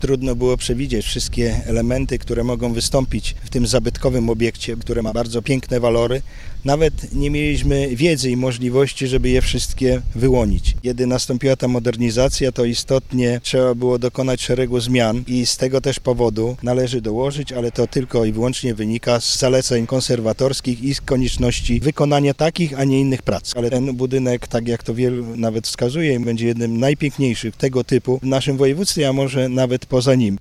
Trudno było przewidzieć wszystkie elementy, które mogą wystąpić w tym zabytkowym obiekcie, które ma bardzo piękne walory. Nawet nie mieliśmy wiedzy i możliwości, żeby je wszystkie wyłonić. Kiedy nastąpiła ta modernizacja, to istotnie trzeba było dokonać szeregu zmian i z tego też powodu należy dołożyć, ale to tylko i wyłącznie wynika z zaleceń konserwatorskich i z konieczności wykonania takich, a nie innych prac. Ale ten budynek, tak jak to wielu nawet wskazuje, będzie jednym z najpiękniejszych tego typu w naszym województwie, a może nawet poza nim.